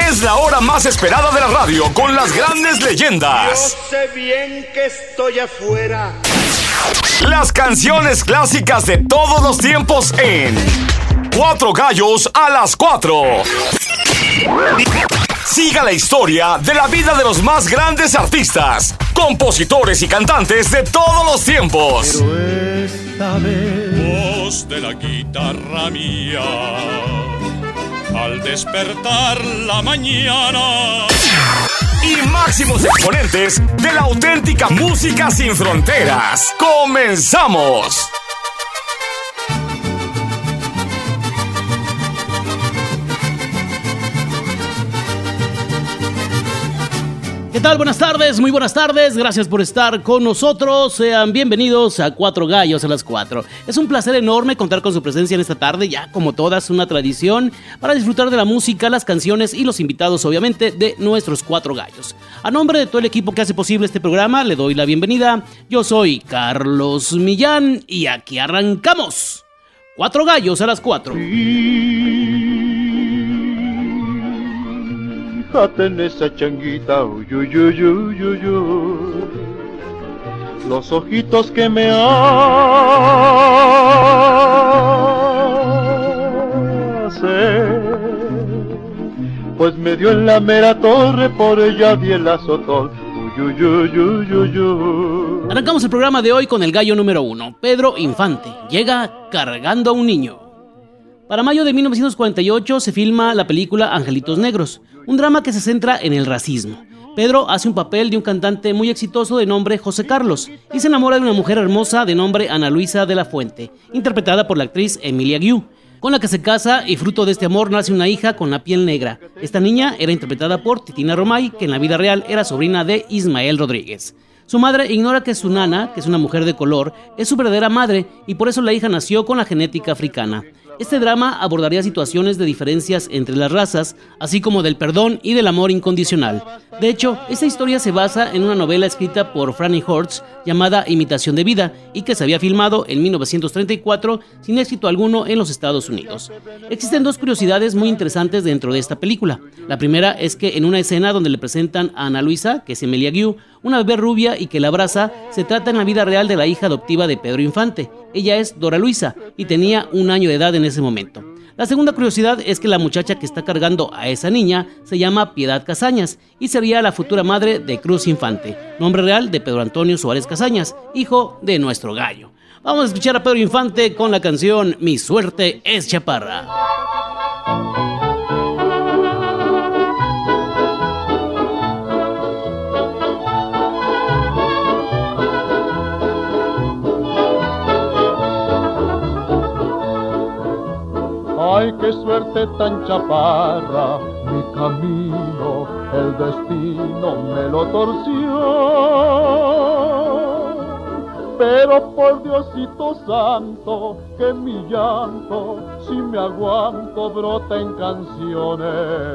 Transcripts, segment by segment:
Es la hora más esperada de la radio con las grandes leyendas. Yo sé bien que estoy afuera. Las canciones clásicas de todos los tiempos en Cuatro Gallos a las 4. Siga la historia de la vida de los más grandes artistas, compositores y cantantes de todos los tiempos. Pero esta vez, voz de la guitarra mía, al despertar la mañana. Y máximos exponentes de la auténtica música sin fronteras. ¡Comenzamos! ¿Qué tal? Buenas tardes, muy buenas tardes. Gracias por estar con nosotros. Sean bienvenidos a Cuatro Gallos a las 4. Es un placer enorme contar con su presencia en esta tarde, ya como todas una tradición, para disfrutar de la música, las canciones y los invitados, obviamente, de nuestros Cuatro Gallos. A nombre de todo el equipo que hace posible este programa, le doy la bienvenida. Yo soy Carlos Millán y aquí arrancamos. Cuatro Gallos a las 4. fíjate en esa changuita, uy, uy, uy, uy, uy, uy. Los ojitos que me hace, pues me dio en la mera torre, por ella di el azotón. Uy, uy, uy, uy, uy, uy. Arrancamos el programa de hoy con el gallo número 1, Pedro Infante. Llega cargando a un niño. Para mayo de 1948 se filma la película Angelitos Negros, un drama que se centra en el racismo. Pedro hace un papel de un cantante muy exitoso de nombre José Carlos y se enamora de una mujer hermosa de nombre Ana Luisa de la Fuente, interpretada por la actriz Emilia Guiú, con la que se casa, y fruto de este amor nace una hija con la piel negra. Esta niña era interpretada por Titina Romay, que en la vida real era sobrina de Ismael Rodríguez. Su madre ignora que su nana, que es una mujer de color, es su verdadera madre, y por eso la hija nació con la genética africana. Este drama abordaría situaciones de diferencias entre las razas, así como del perdón y del amor incondicional. De hecho, esta historia se basa en una novela escrita por Franny Hortz llamada Imitación de Vida y que se había filmado en 1934 sin éxito alguno en los Estados Unidos. Existen dos curiosidades muy interesantes dentro de esta película. La primera es que en una escena donde le presentan a Ana Luisa, que es Emilia Guiú, una bebé rubia y que la abraza, se trata en la vida real de la hija adoptiva de Pedro Infante. Ella es Dora Luisa y tenía 1 año de edad en ese momento. La segunda curiosidad es que la muchacha que está cargando a esa niña se llama Piedad Casañas y sería la futura madre de Cruz Infante, nombre real de Pedro Antonio Suárez Casañas, hijo de nuestro gallo. Vamos a escuchar a Pedro Infante con la canción Mi suerte es chaparra. Ay, qué suerte tan chaparra, mi camino, el destino me lo torció. Pero por Diosito santo, que mi llanto, si me aguanto, brota en canciones.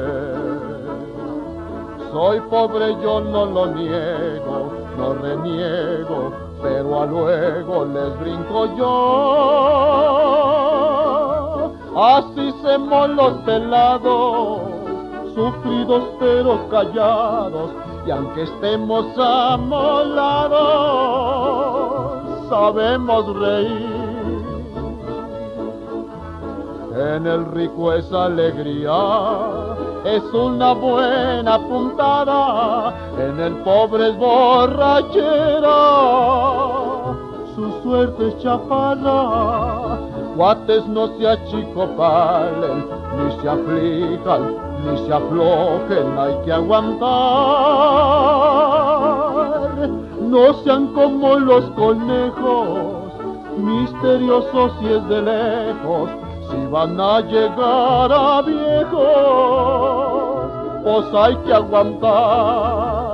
Soy pobre, yo no lo niego, no reniego, pero a luego les brinco yo. Así somos los pelados, sufridos pero callados, y aunque estemos amolados, sabemos reír. En el rico esa alegría es una buena puntada, en el pobre es borrachera, su suerte es chaparra. Cuates no se achicopalen, ni se aflijan, ni se aflojen, hay que aguantar. No sean como los conejos, misteriosos si es de lejos, si van a llegar a viejos, pues hay que aguantar.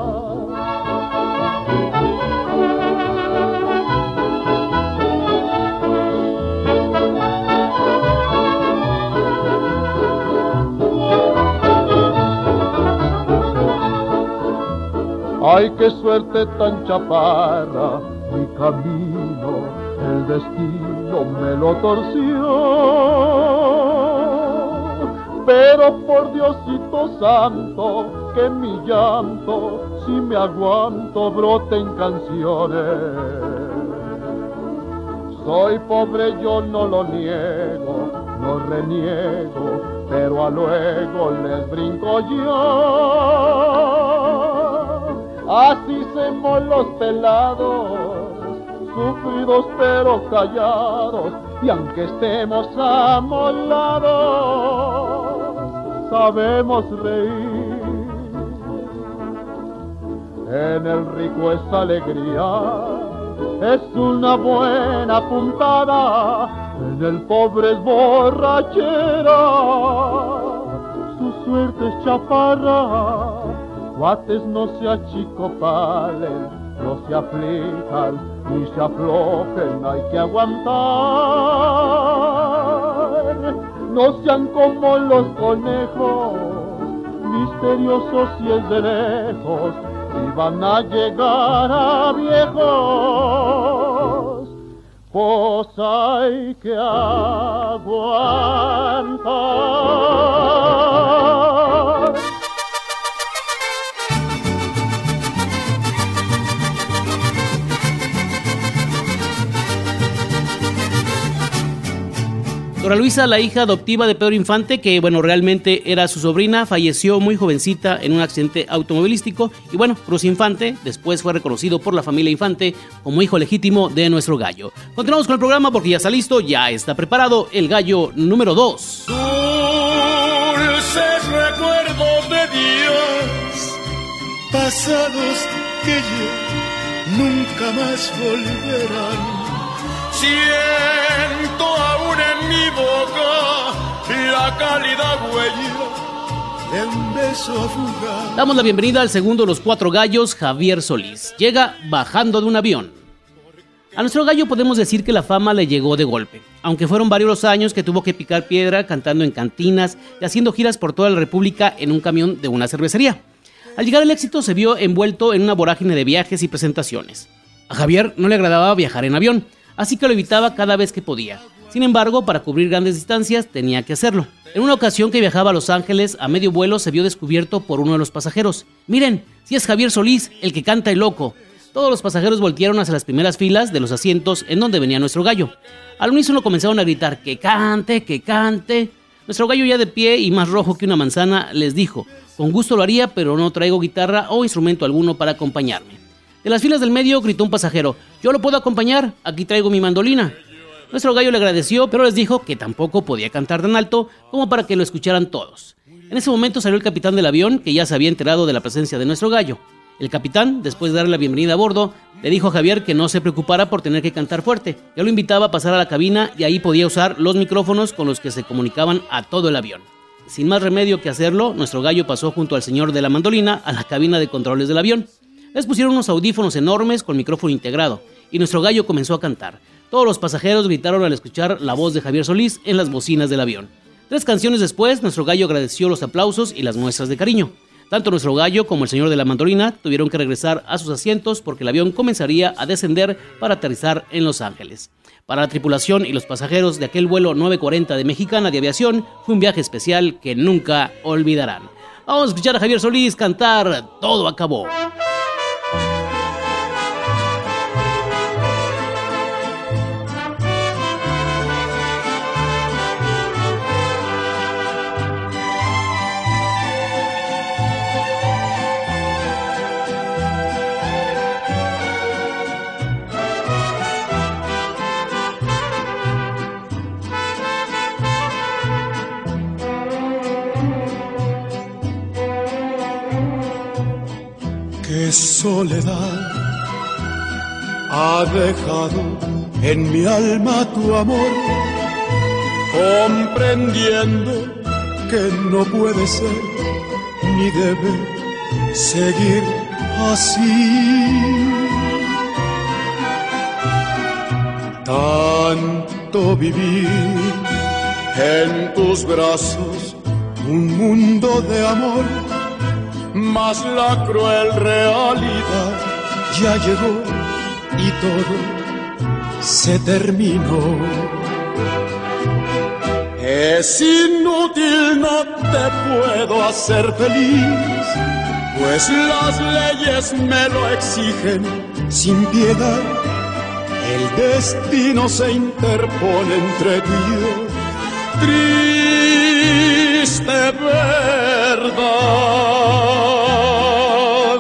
Ay, qué suerte tan chaparra, mi camino, el destino me lo torció. pero por Diosito santo, que mi llanto, si me aguanto, brote en canciones. Soy pobre, yo no lo niego, no reniego, pero a luego les brinco yo. Así somos los pelados, sufridos pero callados, y aunque estemos amolados, sabemos reír. En el rico es alegría, es una buena puntada, en el pobre es borrachera, su suerte es chaparra. Cuates no se achicopalen, no se aflijan, ni se aflojen, hay que aguantar. No sean como los conejos, misteriosos y es de lejos, y van a llegar a viejos, pues hay que aguantar. Dora Luisa, la hija adoptiva de Pedro Infante, que realmente era su sobrina, falleció muy jovencita en un accidente automovilístico. Y Cruz Infante después fue reconocido por la familia Infante como hijo legítimo de nuestro gallo. Continuamos con el programa porque ya está listo, ya está preparado el gallo número 2. Dulces recuerdos de días pasados que ya nunca más volverán. Siento aún en mi boca la cálida huella de un beso fugaz. Damos la bienvenida al segundo de los 4 gallos, Javier Solís. Llega bajando de un avión. A nuestro gallo podemos decir que la fama le llegó de golpe, aunque fueron varios los años que tuvo que picar piedra cantando en cantinas y haciendo giras por toda la República en un camión de una cervecería. Al llegar el éxito se vio envuelto en una vorágine de viajes y presentaciones. A Javier no le agradaba viajar en avión, así que lo evitaba cada vez que podía. Sin embargo, para cubrir grandes distancias tenía que hacerlo. En una ocasión que viajaba a Los Ángeles, a medio vuelo se vio descubierto por uno de los pasajeros. ¡Miren, si es Javier Solís, el que canta el loco! Todos los pasajeros voltearon hacia las primeras filas de los asientos en donde venía nuestro gallo. Al unísono comenzaron a gritar, ¡que cante, que cante! Nuestro gallo, ya de pie y más rojo que una manzana, les dijo, con gusto lo haría, pero no traigo guitarra o instrumento alguno para acompañarme. De las filas del medio gritó un pasajero, yo lo puedo acompañar, aquí traigo mi mandolina. Nuestro gallo le agradeció, pero les dijo que tampoco podía cantar tan alto como para que lo escucharan todos. En ese momento salió el capitán del avión, que ya se había enterado de la presencia de nuestro gallo. El capitán, después de darle la bienvenida a bordo, le dijo a Javier que no se preocupara por tener que cantar fuerte. Ya lo invitaba a pasar a la cabina y ahí podía usar los micrófonos con los que se comunicaban a todo el avión. Sin más remedio que hacerlo, nuestro gallo pasó junto al señor de la mandolina a la cabina de controles del avión. Les pusieron unos audífonos enormes con micrófono integrado y nuestro gallo comenzó a cantar. Todos los pasajeros gritaron al escuchar la voz de Javier Solís en las bocinas del avión. 3 canciones después, nuestro gallo agradeció los aplausos y las muestras de cariño. Tanto nuestro gallo como el señor de la mandolina tuvieron que regresar a sus asientos porque el avión comenzaría a descender para aterrizar en Los Ángeles. Para la tripulación y los pasajeros de aquel vuelo 940 de Mexicana de Aviación, fue un viaje especial que nunca olvidarán. Vamos a escuchar a Javier Solís cantar Todo acabó. Qué soledad ha dejado en mi alma tu amor, comprendiendo que no puede ser ni debe seguir así. Tanto vivir en tus brazos, un mundo de amor, mas la cruel realidad ya llegó y todo se terminó. Es inútil, no te puedo hacer feliz, pues las leyes me lo exigen sin piedad. El destino se interpone entre tú y yo, triste verdad.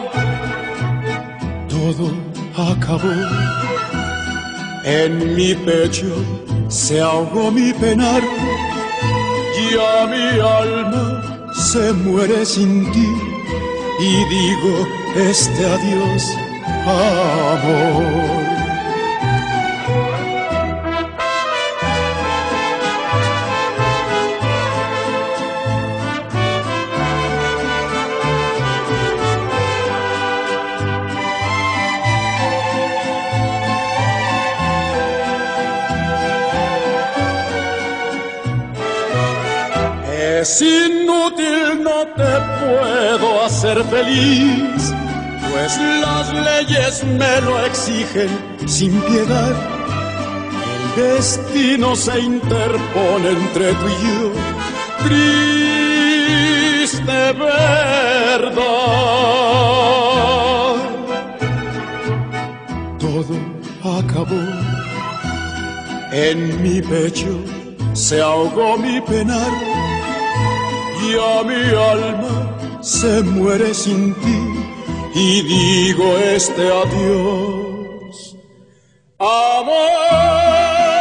Todo acabó, en mi pecho se ahogó mi penar, ya mi alma se muere sin ti, y digo este adiós, amor. Es inútil, no te puedo hacer feliz, pues las leyes me lo exigen sin piedad. El destino se interpone entre tú y yo, triste verdad. Todo acabó, en mi pecho se ahogó mi penar, ya mi alma se muere sin ti, y digo este adiós, amor.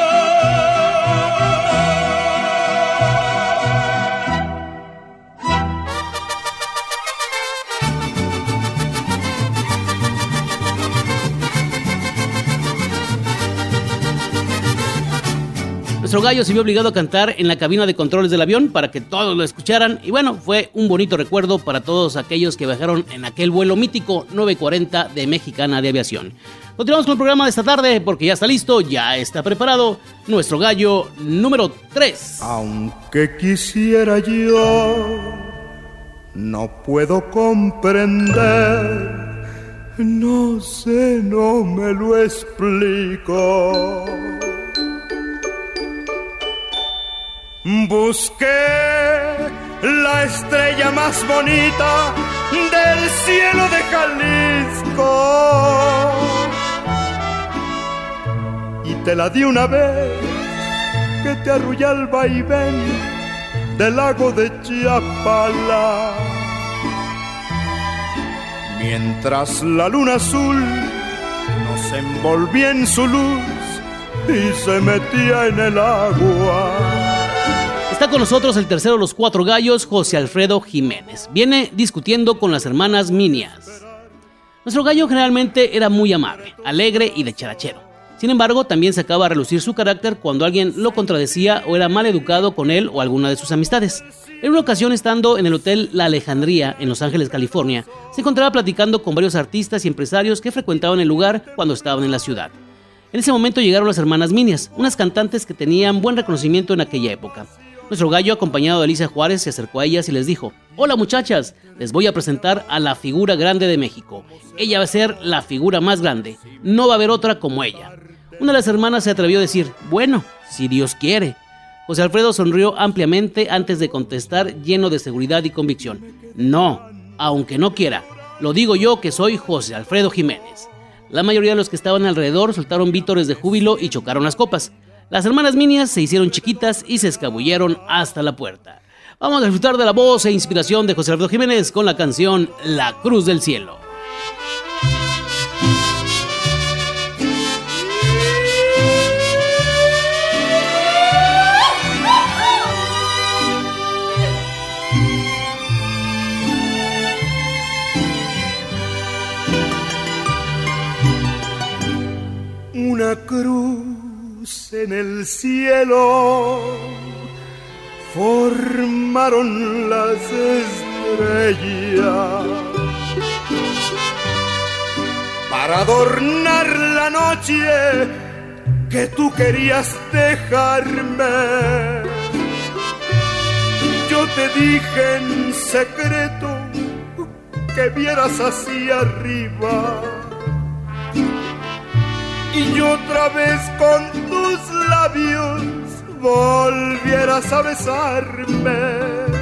Nuestro gallo se vio obligado a cantar en la cabina de controles del avión para que todos lo escucharan, y bueno, fue un bonito recuerdo para todos aquellos que viajaron en aquel vuelo mítico 940 de Mexicana de Aviación. Continuamos con el programa de esta tarde porque ya está listo, ya está preparado nuestro gallo número 3. Aunque quisiera yo, no puedo comprender, no sé, no me lo explico. Busqué la estrella más bonita del cielo de Jalisco y te la di una vez que te arrulla el vaivén del lago de Chapala. Mientras la luna azul nos envolvía en su luz y se metía en el agua. Está con nosotros el tercero de los cuatro gallos, José Alfredo Jiménez. Viene discutiendo con las hermanas Minias. Nuestro gallo generalmente era muy amable, alegre y dicharachero. Sin embargo, también sacaba a relucir su carácter cuando alguien lo contradecía o era mal educado con él o alguna de sus amistades. En una ocasión, estando en el Hotel La Alejandría, en Los Ángeles, California, se encontraba platicando con varios artistas y empresarios que frecuentaban el lugar cuando estaban en la ciudad. En ese momento llegaron las hermanas Minias, unas cantantes que tenían buen reconocimiento en aquella época. Nuestro gallo, acompañado de Alicia Juárez, se acercó a ellas y les dijo: «Hola muchachas, les voy a presentar a la figura grande de México. Ella va a ser la figura más grande, no va a haber otra como ella». Una de las hermanas se atrevió a decir: «Bueno, si Dios quiere». José Alfredo sonrió ampliamente antes de contestar, lleno de seguridad y convicción: «No, aunque no quiera, lo digo yo que soy José Alfredo Jiménez». La mayoría de los que estaban alrededor soltaron vítores de júbilo y chocaron las copas. Las hermanas Minias se hicieron chiquitas y se escabulleron hasta la puerta. Vamos a disfrutar de la voz e inspiración de José Alfredo Jiménez con la canción La Cruz del Cielo. Una cruz en el cielo formaron las estrellas para adornar la noche que tú querías dejarme. Yo te dije en secreto que vieras hacia arriba, y yo otra vez con tus labios volvieras a besarme.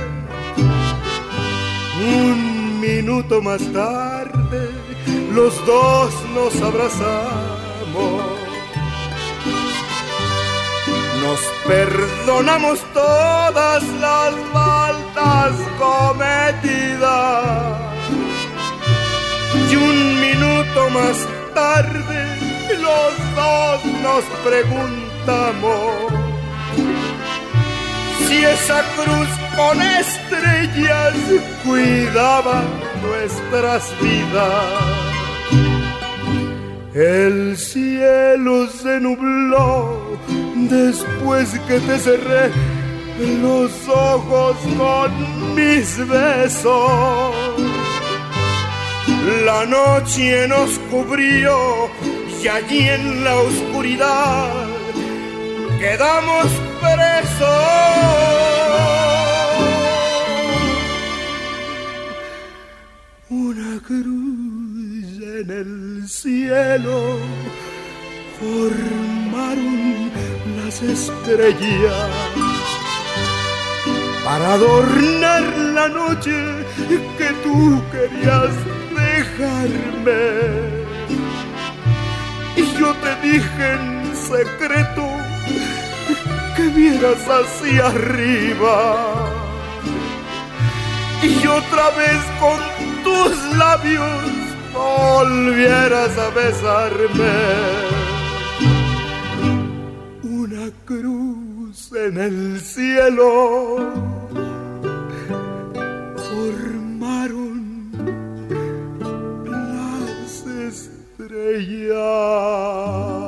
Un minuto más tarde, los dos nos abrazamos. Nos perdonamos todas las faltas cometidas. Y un minuto más tarde, los dos nos preguntamos si esa cruz con estrellas cuidaba nuestras vidas. El cielo se nubló después que te cerré los ojos con mis besos. La noche nos cubrió y allí en la oscuridad quedamos presos. Una cruz en el cielo formaron las estrellas para adornar la noche que tú querías dejarme. Y yo te dije en secreto que vieras hacia arriba y otra vez con tus labios volvieras a besarme. Una cruz en el cielo formaron las estrellas.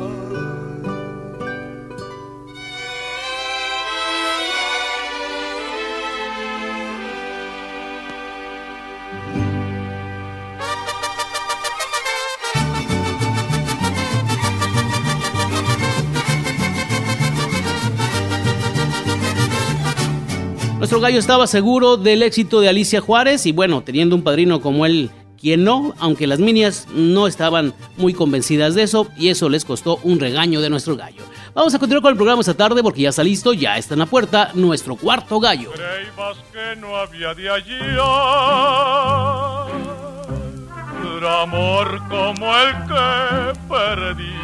Nuestro gallo estaba seguro del éxito de Alicia Juárez y bueno, teniendo un padrino como él, quien no, aunque las minias no estaban muy convencidas de eso y eso les costó un regaño de nuestro gallo. Vamos a continuar con el programa esta tarde porque ya está listo, ya está en la puerta nuestro cuarto gallo. Creías que no había de allí amor como el que perdí,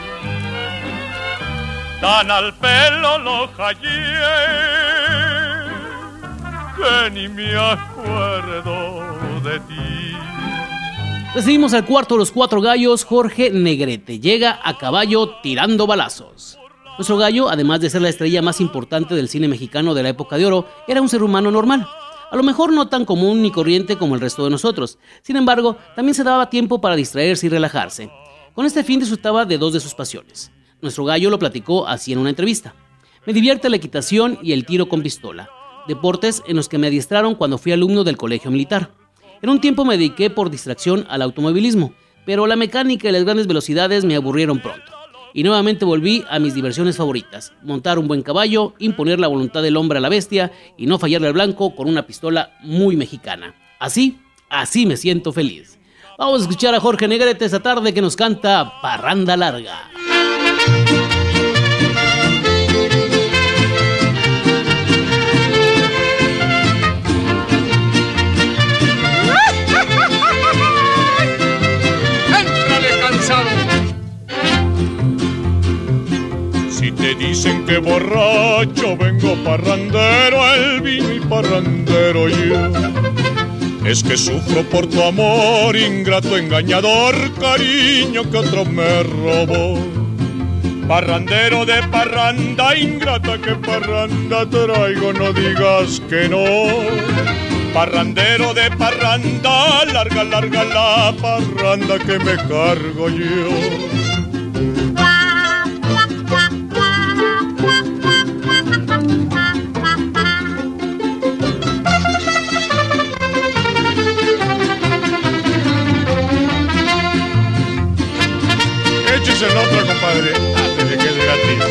tan al pelo lo hallé que ni me acuerdo de ti. Recibimos al cuarto de los cuatro gallos, Jorge Negrete. Llega a caballo tirando balazos. Nuestro gallo, además de ser la estrella más importante del cine mexicano de la época de oro, era un ser humano normal. A lo mejor no tan común ni corriente como el resto de nosotros. Sin embargo, también se daba tiempo para distraerse y relajarse. Con este fin disfrutaba de dos de sus pasiones. Nuestro gallo lo platicó así en una entrevista. Me divierte la equitación y el tiro con pistola, deportes en los que me adiestraron cuando fui alumno del colegio militar. En un tiempo me dediqué por distracción al automovilismo, pero la mecánica y las grandes velocidades me aburrieron pronto. Y nuevamente volví a mis diversiones favoritas: montar un buen caballo, imponer la voluntad del hombre a la bestia y no fallarle al blanco con una pistola muy mexicana. Así me siento feliz. Vamos a escuchar a Jorge Negrete esta tarde que nos canta Parranda Larga. Si te dicen que borracho vengo parrandero, el vino y parrandero yo. Es que sufro por tu amor, ingrato engañador, cariño que otro me robó. Parrandero de parranda, ingrata que parranda traigo, no digas que no. Parrandero de parranda, larga, larga la parranda que me cargo yo. Échese el otro, compadre, antes de que es gratis.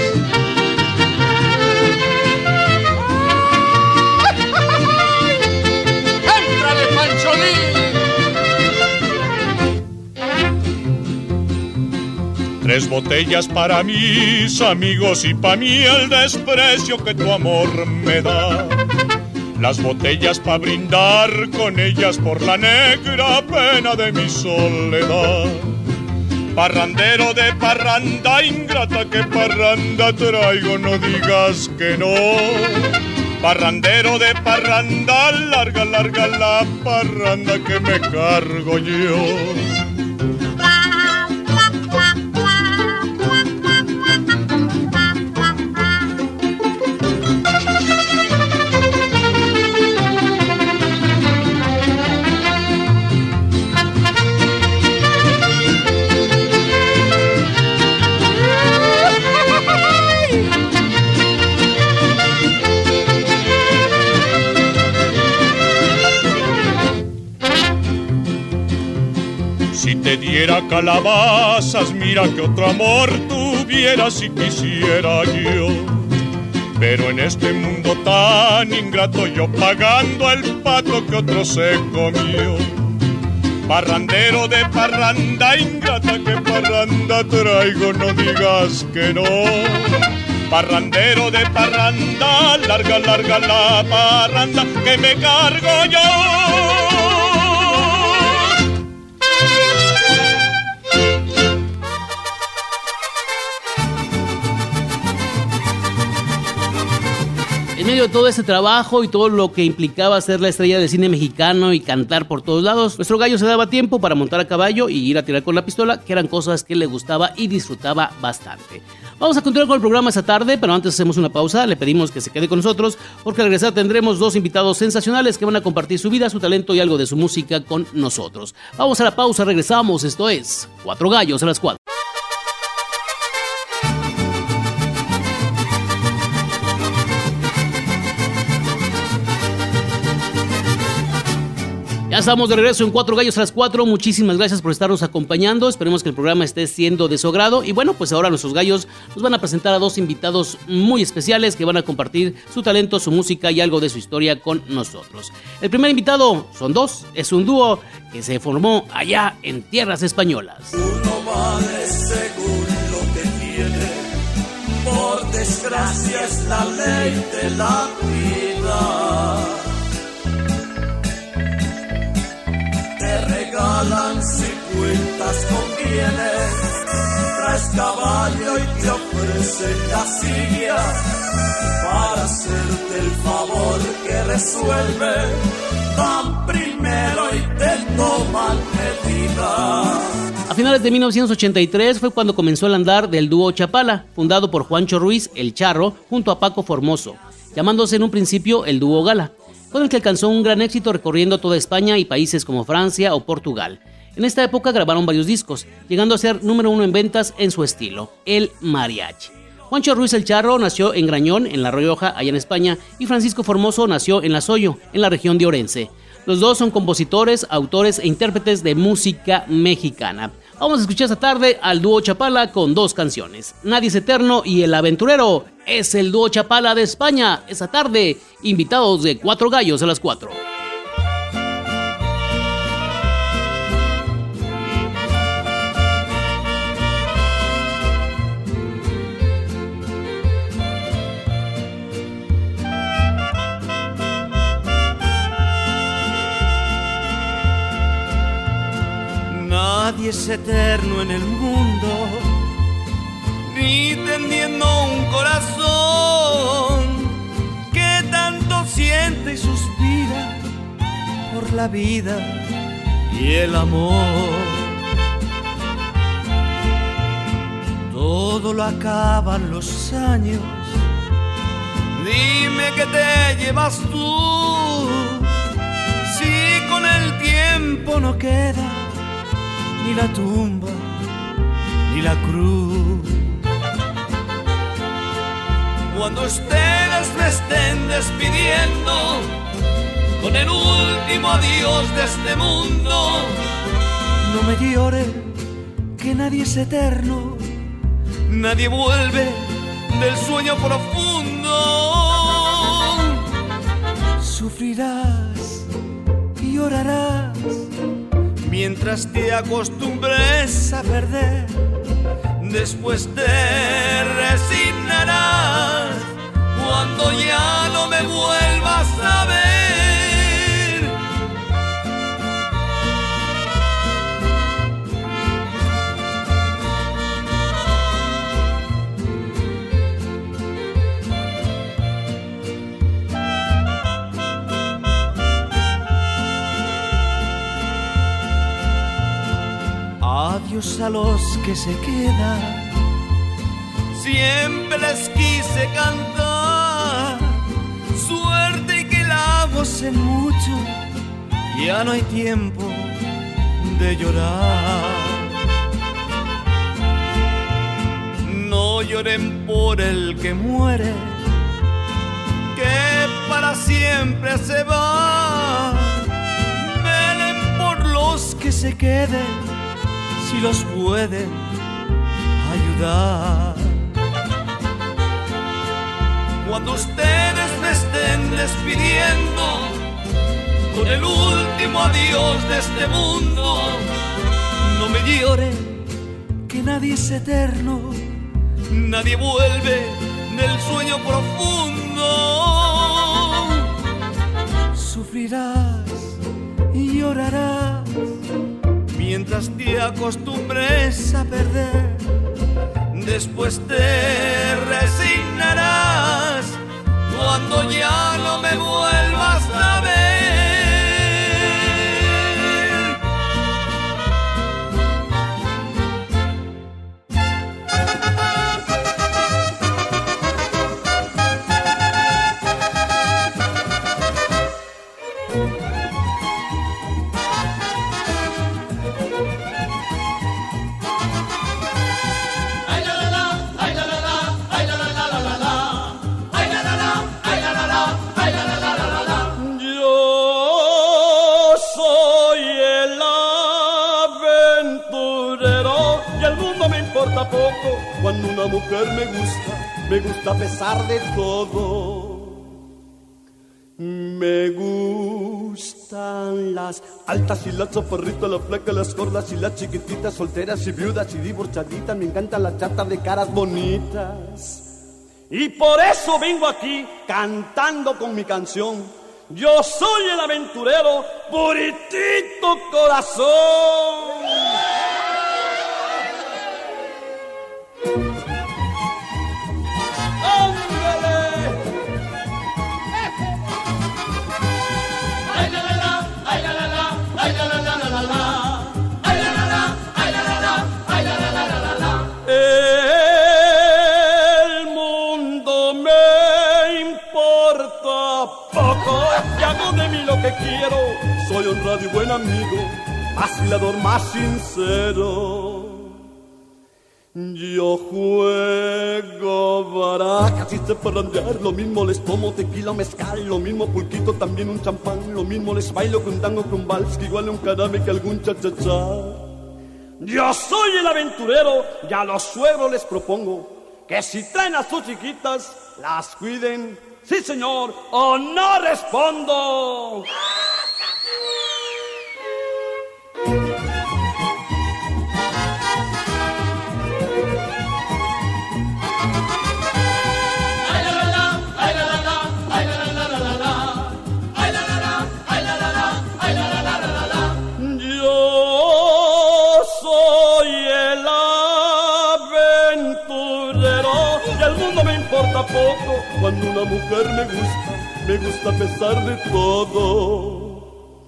¡Éntrale, Pancholín! 3 botellas para mis amigos y pa' mí el desprecio que tu amor me da. Las botellas pa' brindar con ellas por la negra pena de mi soledad. Parrandero de parranda ingrata, que parranda traigo, no digas que no. Parrandero de parranda, larga, larga la parranda que me cargo yo. Si te diera calabazas, mira que otro amor tuviera si quisiera yo. Pero en este mundo tan ingrato, yo pagando el pato que otro se comió. Parrandero de parranda ingrata, que parranda traigo, no digas que no. Parrandero de parranda, larga, larga la parranda que me cargo yo. En medio de todo este trabajo y todo lo que implicaba ser la estrella del cine mexicano y cantar por todos lados, nuestro gallo se daba tiempo para montar a caballo y ir a tirar con la pistola, que eran cosas que le gustaba y disfrutaba bastante. Vamos a continuar con el programa esta tarde, pero antes hacemos una pausa. Le pedimos que se quede con nosotros porque al regresar tendremos 2 invitados sensacionales que van a compartir su vida, su talento y algo de su música con nosotros. Vamos a la pausa, regresamos. Esto es Cuatro Gallos a las 4. Ya estamos de regreso en Cuatro Gallos a las 4. Muchísimas gracias por estarnos acompañando. Esperemos que el programa esté siendo de su agrado. Y bueno, pues ahora nuestros gallos nos van a presentar a 2 invitados muy especiales que van a compartir su talento, su música y algo de su historia con nosotros. El primer invitado, son 2, es un dúo que se formó allá en tierras españolas. Uno vale según lo que tiene, por desgracia es la ley de la vida. Te regalan si cuentas con bienes, traes caballo y te ofrecen la silla para hacerte el favor que resuelve. Dan primero y te toman medida. A finales de 1983 fue cuando comenzó el andar del dúo Chapala, fundado por Juancho Ruiz, el Charro, junto a Paco Formoso, llamándose en un principio el dúo Gala, con el que alcanzó un gran éxito recorriendo toda España y países como Francia o Portugal. En esta época grabaron varios discos, llegando a ser número 1 en ventas en su estilo, el mariachi. Juancho Ruiz el Charro nació en Grañón, en La Rioja, allá en España, y Francisco Formoso nació en La Soyo, en la región de Orense. Los dos son compositores, autores e intérpretes de música mexicana. Vamos a escuchar esta tarde al dúo Chapala con 2 canciones. Nadie es eterno y El Aventurero. Es el dúo Chapala de España. Esta tarde, invitados de Cuatro Gallos a las 4. Nadie es eterno en el mundo, ni tendiendo un corazón que tanto siente y suspira por la vida y el amor. Todo lo acaban los años, dime que te llevas tú, si con el tiempo no queda ni la tumba, ni la cruz. Cuando ustedes me estén despidiendo con el último adiós de este mundo, no me llore, que nadie es eterno, nadie vuelve del sueño profundo. Sufrirás y llorarás mientras te acostumbres a perder. después te resignarás cuando ya no me vuelvas a ver. Adiós a los que se quedan, siempre les quise cantar. Suerte y que la gocen mucho, ya no hay tiempo de llorar. No lloren por el que muere, que para siempre se va. Velen por los que se queden, si los pueden ayudar. Cuando ustedes me estén despidiendo con el último adiós de este mundo, no me lloren, que nadie es eterno, nadie vuelve del sueño profundo. Sufrirás y llorarás mientras te acostumbres a perder, después te resignarás cuando ya no me vuelvas a ver. Poco, cuando una mujer me gusta a pesar de todo. Me gustan las altas y las chaparritas, las flacas, las gordas y las chiquititas, solteras y viudas y divorciaditas. Me encantan las chatas de caras bonitas. Y por eso vengo aquí cantando con mi canción. Yo soy el aventurero, puritito corazón. El mundo me importa poco, y hago de mí lo que quiero. Soy honrado y buen amigo, vacilador más sincero. Yo juego barajas y sé parrandear, lo mismo les tomo tequila o mezcal, lo mismo pulquito, también un champán, lo mismo les bailo con tango, con vals, que igual un carame que algún cha-cha-cha. Yo soy el aventurero y a los suegros les propongo que si traen a sus chiquitas, las cuiden, sí señor, o no respondo. Poco, cuando una mujer me gusta a pesar de todo.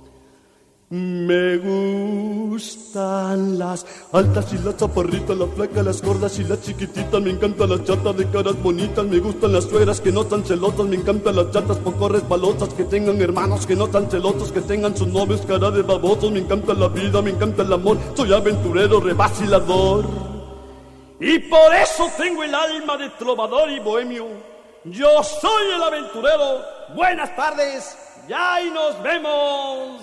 Me gustan las altas y las chaparritas, las flacas, las gordas y las chiquititas. Me encantan las chatas de caras bonitas. Me gustan las suegras que no están celosas. Me encantan las chatas poco resbalosas, que tengan hermanos que no están celosos, que tengan sus novios cara de babosos. Me encanta la vida, me encanta el amor. Soy aventurero, revacilador. Y por eso tengo el alma de trovador y bohemio. Yo soy el aventurero. Buenas tardes, ya y nos vemos.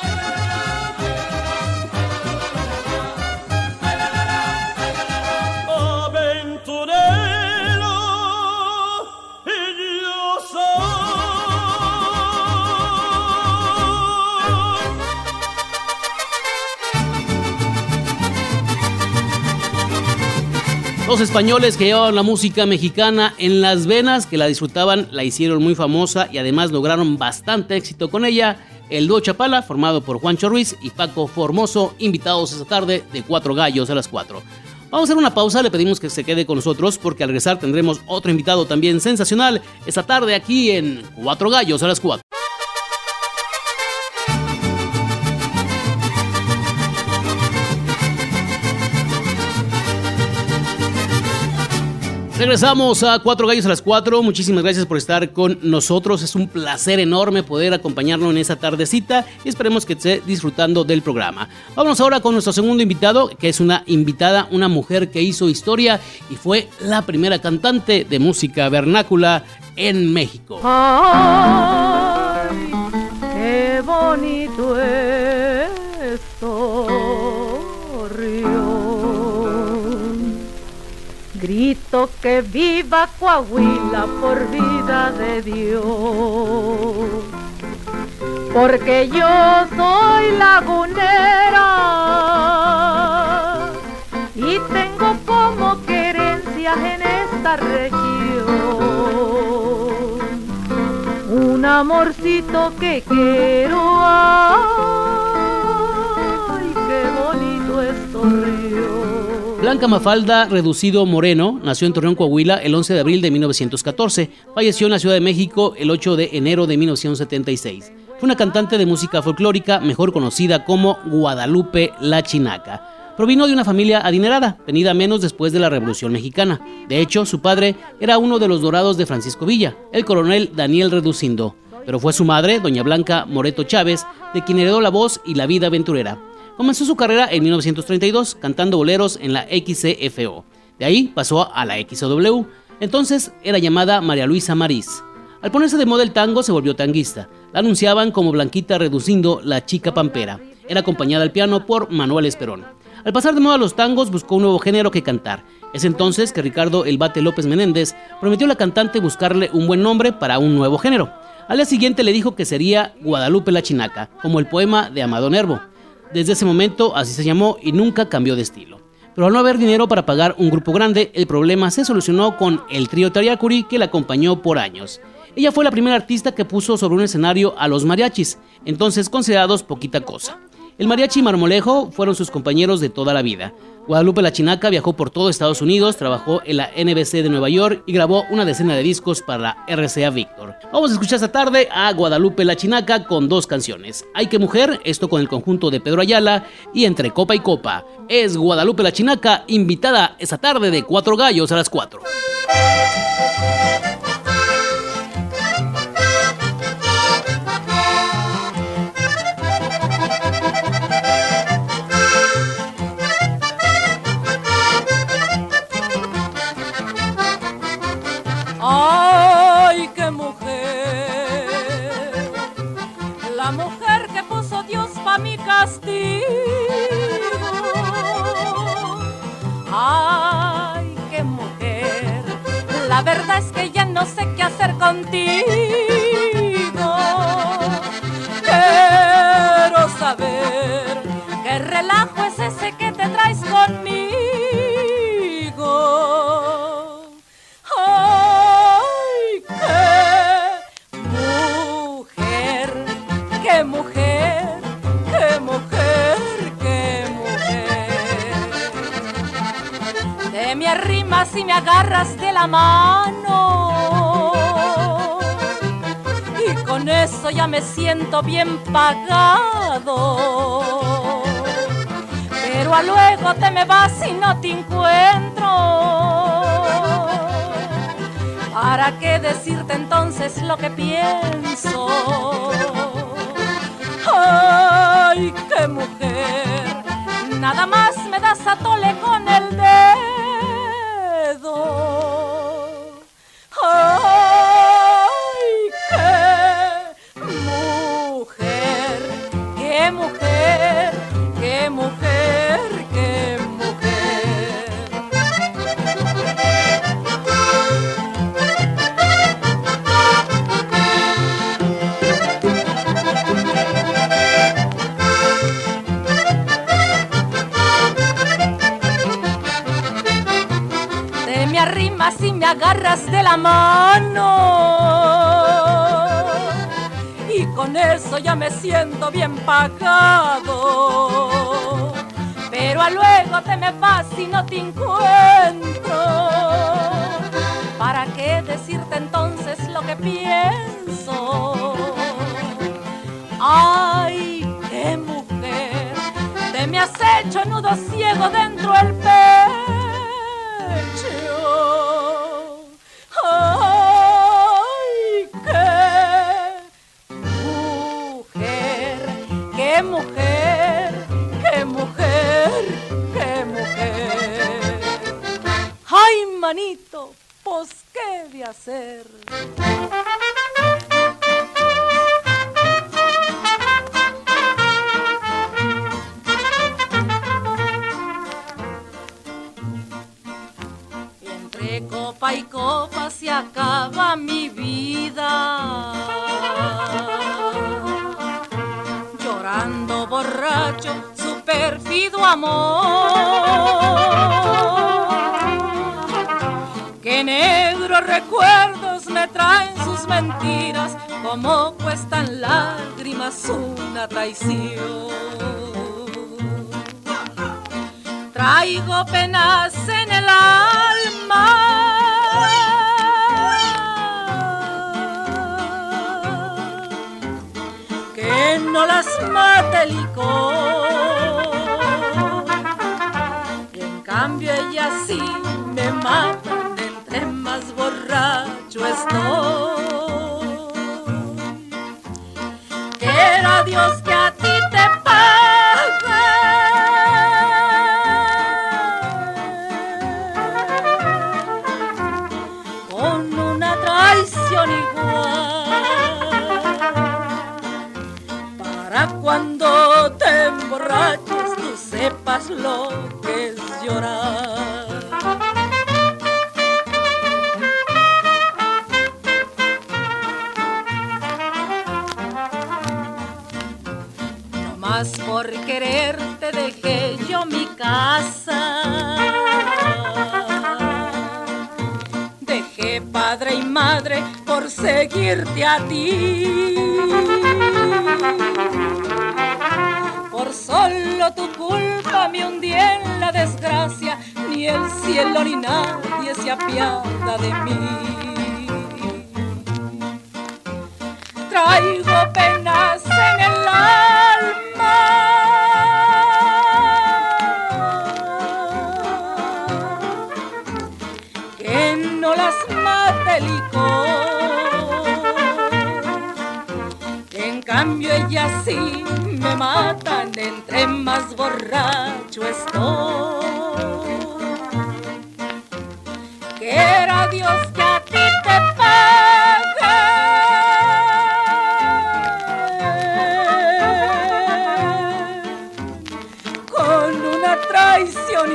Aventurero, y yo soy. Los españoles que llevaban la música mexicana en las venas, que la disfrutaban, la hicieron muy famosa y además lograron bastante éxito con ella. El dúo Chapala, formado por Juancho Ruiz y Paco Formoso, invitados esta tarde de Cuatro Gallos a las 4. Vamos a hacer una pausa, le pedimos que se quede con nosotros porque al regresar tendremos otro invitado también sensacional esta tarde aquí en Cuatro Gallos a las 4. Regresamos a Cuatro Gallos a las 4. Muchísimas gracias por estar con nosotros. Es un placer enorme poder acompañarnos en esta tardecita y esperemos que esté disfrutando del programa. Vámonos ahora con nuestro segundo invitado, que es una invitada, una mujer que hizo historia y fue la primera cantante de música vernácula en México. ¡Ay, qué bonito esto! Grito que viva Coahuila por vida de Dios, porque yo soy lagunera y tengo como querencias en esta región un amorcito que quiero. Ay, qué bonito es Torreón. Blanca Mafalda Reducido Moreno nació en Torreón, Coahuila, el 11 de abril de 1914. Falleció en la Ciudad de México el 8 de enero de 1976. Fue una cantante de música folclórica, mejor conocida como Guadalupe la Chinaca. Provino de una familia adinerada, venida menos después de la Revolución Mexicana. De hecho, su padre era uno de los dorados de Francisco Villa, el coronel Daniel Reducindo. Pero fue su madre, doña Blanca Moreto Chávez, de quien heredó la voz y la vida aventurera. Comenzó su carrera en 1932 cantando boleros en la XCFO. De ahí pasó a la XW. Entonces era llamada María Luisa Mariz. Al ponerse de moda el tango se volvió tanguista. La anunciaban como Blanquita Reducindo, la chica pampera. Era acompañada al piano por Manuel Esperón. Al pasar de moda los tangos buscó un nuevo género que cantar. Es entonces que Ricardo El Bate López Menéndez prometió a la cantante buscarle un buen nombre para un nuevo género. Al día siguiente le dijo que sería Guadalupe la Chinaca, como el poema de Amado Nervo. Desde ese momento así se llamó y nunca cambió de estilo. Pero al no haber dinero para pagar un grupo grande, el problema se solucionó con el trío Tariacuri, que la acompañó por años. Ella fue la primera artista que puso sobre un escenario a los mariachis, entonces considerados poquita cosa. El mariachi y Marmolejo fueron sus compañeros de toda la vida. Guadalupe la Chinaca viajó por todo Estados Unidos, trabajó en la NBC de Nueva York y grabó una decena de discos para la RCA Victor. Vamos a escuchar esta tarde a Guadalupe la Chinaca con dos canciones. Ay, qué mujer, esto con el conjunto de Pedro Ayala, y Entre Copa y Copa. Es Guadalupe la Chinaca, invitada esta tarde de Cuatro Gallos a las 4. Ay, qué mujer, la mujer que puso Dios pa' mi castigo. Ay, qué mujer, la verdad es que ya no sé qué hacer contigo. Quiero saber qué relajo es ese que te traes conmigo. ¡Qué mujer, qué mujer, qué mujer! Te me arrimas y me agarras de la mano y con eso ya me siento bien pagado. Pero a luego te me vas y no te encuentro. ¿Para qué decirte entonces lo que pienso? ¡Ay, qué mujer! Nada más me das a tole con el dedo. ¡Ay, qué mujer! ¡Qué mujer! ¡Qué mujer! ¡Qué mujer! arrimas y me agarras de la mano, y con eso ya me siento bien pagado. Pero a luego te me vas y no te encuentro. ¿Para qué decirte entonces lo que pienso? Ay, qué mujer, te me has hecho nudo ciego dentro del pecho. Ay, qué mujer, qué mujer, qué mujer. Ay, manito, pues qué de hacer. Entre copa y copa se acaba mi vida, llorando borracho su pérfido amor. Qué negros recuerdos me traen sus mentiras, cómo cuestan lágrimas una traición. Traigo penas en el alma, que no las mate el licor, y en cambio ellas sí me matan entre más borracho estoy. Quiera Dios que a ti te pague con una traición igual, para cuando te emborraches tú sepas lo que es llorar. No más por quererte dejé yo mi casa, dejé padre y madre por seguirte a ti. Por solo tu culpa me hundí en la desgracia, ni el cielo ni nadie se apiada de mí. Traigo penas en el alma, que no las mate el licor, que en cambio ellas sí me matan entre más borracho estoy. Quiera Dios que a ti te pague con una traición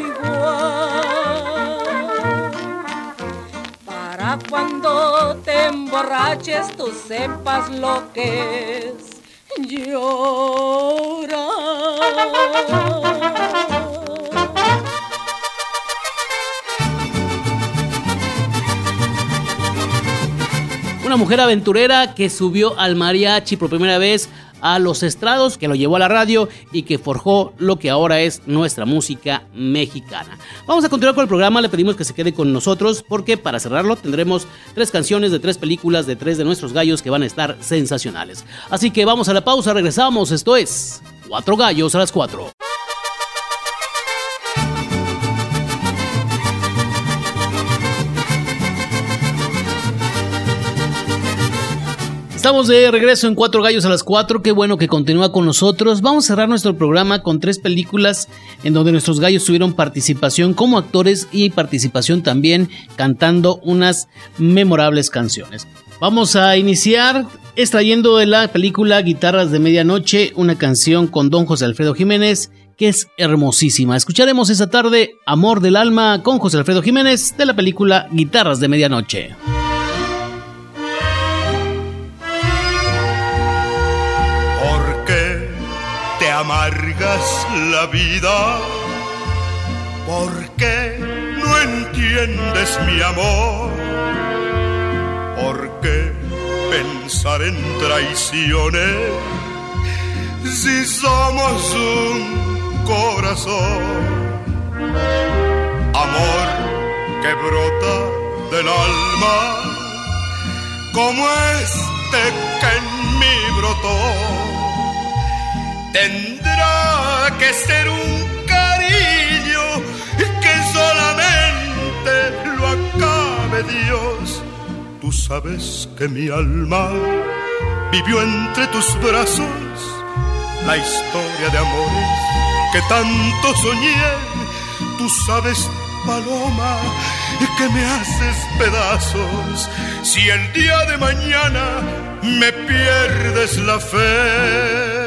igual, para cuando te emborraches tú sepas lo que es llorar. Una mujer aventurera que subió al mariachi por primera vez a los estrados, que lo llevó a la radio y que forjó lo que ahora es nuestra música mexicana. Vamos a continuar con el programa, le pedimos que se quede con nosotros porque para cerrarlo tendremos 3 canciones de 3 películas de 3 de nuestros gallos que van a estar sensacionales. Así que vamos a la pausa, regresamos, esto es 4 gallos a las 4. Estamos de regreso en 4 gallos a las 4, qué bueno que continúa con nosotros. Vamos a cerrar nuestro programa con 3 películas en donde nuestros gallos tuvieron participación como actores y participación también cantando unas memorables canciones. Vamos a iniciar extrayendo de la película Guitarras de Medianoche una canción con don José Alfredo Jiménez que es hermosísima. Escucharemos esta tarde Amor del Alma con José Alfredo Jiménez de la película Guitarras de Medianoche. Amargas la vida, porque no entiendes mi amor. ¿Por qué pensar en traiciones si somos un corazón? Amor que brota del alma, como este que en mí brotó. Tendrá que ser un cariño que solamente lo acabe Dios. Tú sabes que mi alma vivió entre tus brazos la historia de amores que tanto soñé. Tú sabes, paloma, que me haces pedazos si el día de mañana me pierdes la fe.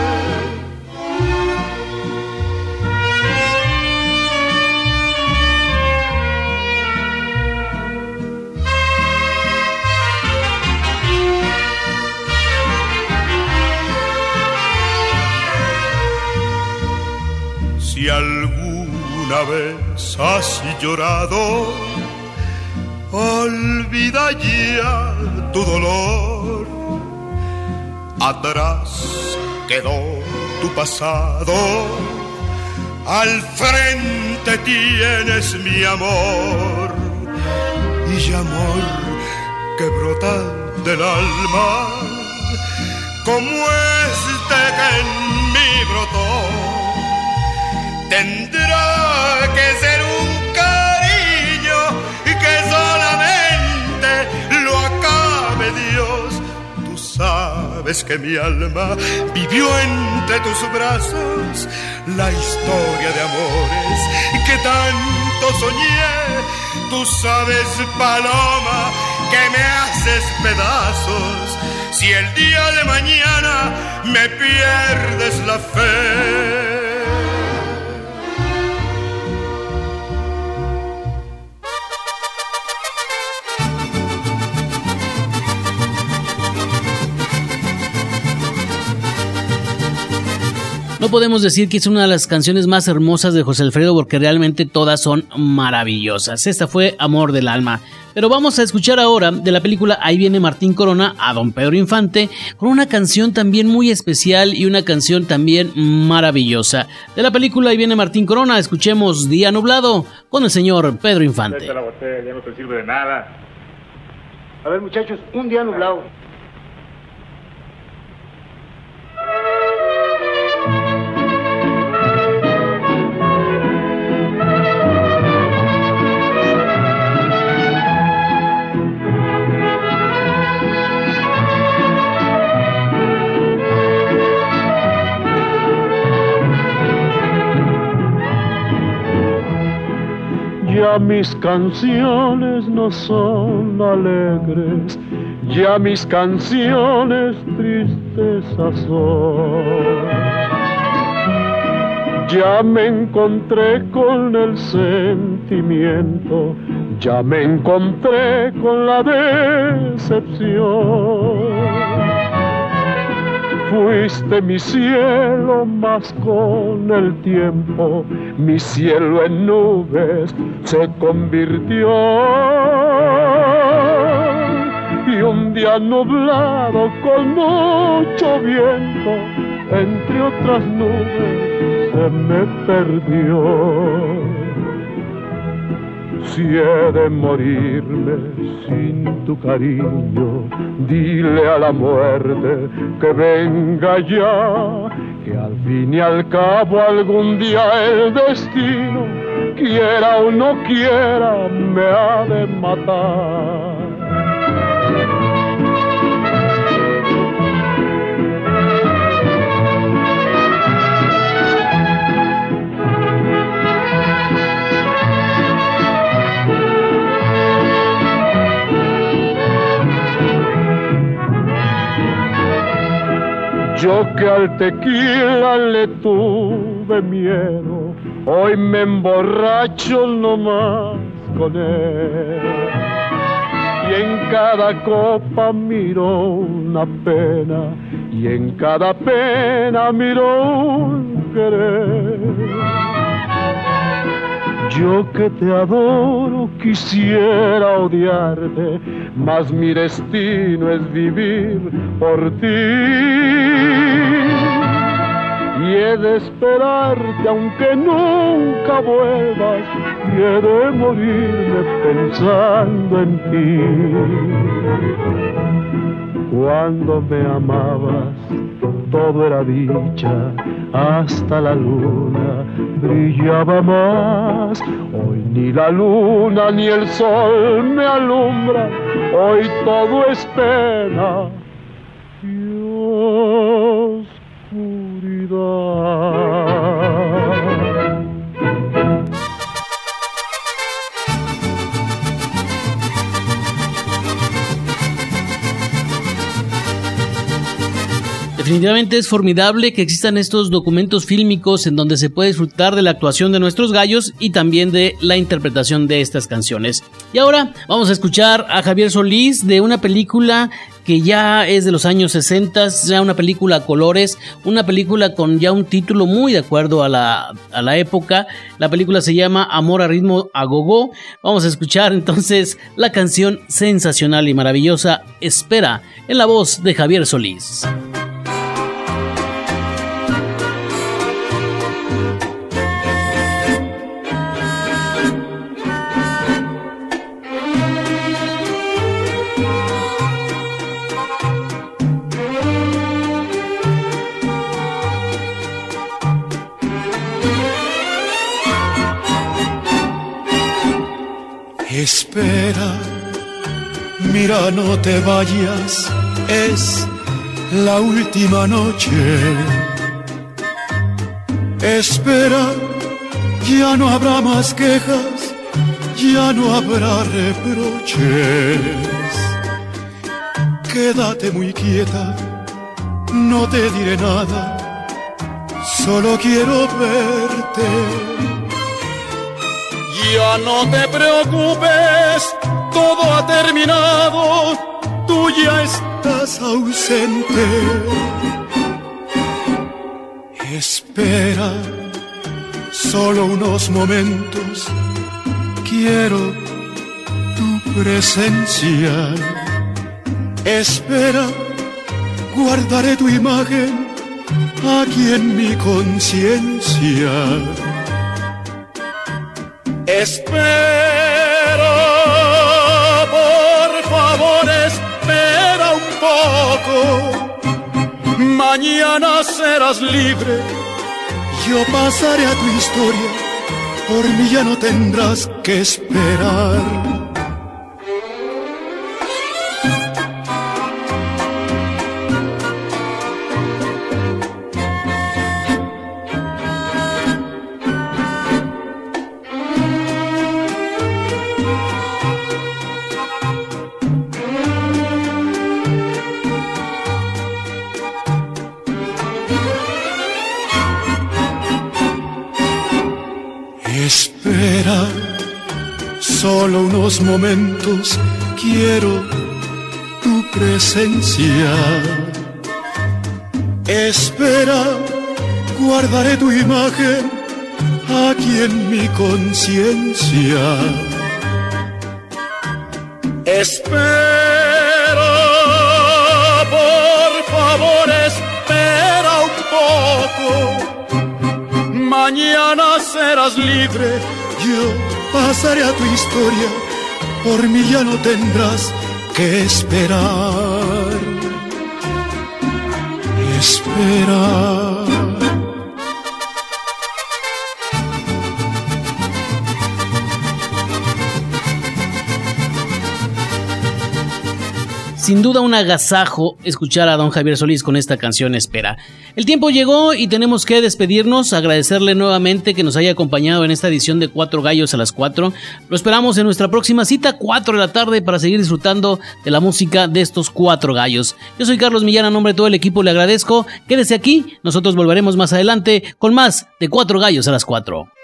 Si alguna vez has llorado, olvida ya tu dolor. Atrás quedó tu pasado, al frente tienes mi amor. Y amor que brota del alma, como este que en mí brotó. Tendrá que ser un cariño que solamente lo acabe Dios. Tú sabes que mi alma vivió entre tus brazos la historia de amores que tanto soñé. Tú sabes, paloma, que me haces pedazos si el día de mañana me pierdes la fe. No podemos decir que es una de las canciones más hermosas de José Alfredo porque realmente todas son maravillosas. Esta fue Amor del Alma. Pero vamos a escuchar ahora de la película Ahí viene Martín Corona a don Pedro Infante con una canción también muy especial y una canción también maravillosa. De la película Ahí viene Martín Corona, escuchemos Día Nublado con el señor Pedro Infante. La botella ya no te sirve de nada. A ver, muchachos, un día nublado. Ya mis canciones no son alegres, ya mis canciones tristezas son. Ya me encontré con el sentimiento, ya me encontré con la decepción. Fuiste mi cielo, mas con el tiempo mi cielo en nubes se convirtió. Y un día nublado con mucho viento, entre otras nubes se me perdió. Si he de morirme sin tu cariño, dile a la muerte que venga ya, que al fin y al cabo algún día el destino, quiera o no quiera, me ha de matar. Yo que al tequila le tuve miedo, hoy me emborracho nomás con él. Y en cada copa miro una pena, y en cada pena miro un querer. Yo que te adoro quisiera odiarte, mas mi destino es vivir por ti. Y he de esperarte aunque nunca vuelvas, y he de morirme pensando en ti. Cuando me amabas todo era dicha, hasta la luna brillaba más. Hoy ni la luna ni el sol me alumbra, hoy todo es pena y oscuridad. Definitivamente es formidable que existan estos documentos fílmicos en donde se puede disfrutar de la actuación de nuestros gallos y también de la interpretación de estas canciones. Y ahora vamos a escuchar a Javier Solís de una película que ya es de los años 60, ya una película a colores, una película con ya un título muy de acuerdo a la época. La película se llama Amor a ritmo a gogó. Vamos a escuchar entonces la canción sensacional y maravillosa Espera, en la voz de Javier Solís. Espera, mira, no te vayas, es la última noche. Espera, ya no habrá más quejas, ya no habrá reproches. Quédate muy quieta, no te diré nada, solo quiero verte. Ya no te preocupes, todo ha terminado, tú ya estás ausente. Espera, solo unos momentos, quiero tu presencia. Espera, guardaré tu imagen aquí en mi conciencia. Espera, por favor, espera un poco. Mañana serás libre, yo pasaré a tu historia, por mí ya no tendrás que esperar. Espera, solo unos momentos, quiero tu presencia. Espera, guardaré tu imagen aquí en mi conciencia. Espera, por favor, espera un poco. Mañana serás libre, yo pasaré a tu historia, por mí ya no tendrás que esperar. Espera. Sin duda un agasajo escuchar a don Javier Solís con esta canción Espera. El tiempo llegó y tenemos que despedirnos, agradecerle nuevamente que nos haya acompañado en esta edición de Cuatro Gallos a las 4. Lo esperamos en nuestra próxima cita, 4 de la tarde, para seguir disfrutando de la música de estos Cuatro Gallos. Yo soy Carlos Millán, a nombre de todo el equipo le agradezco. Quédese aquí, nosotros volveremos más adelante con más de Cuatro Gallos a las 4.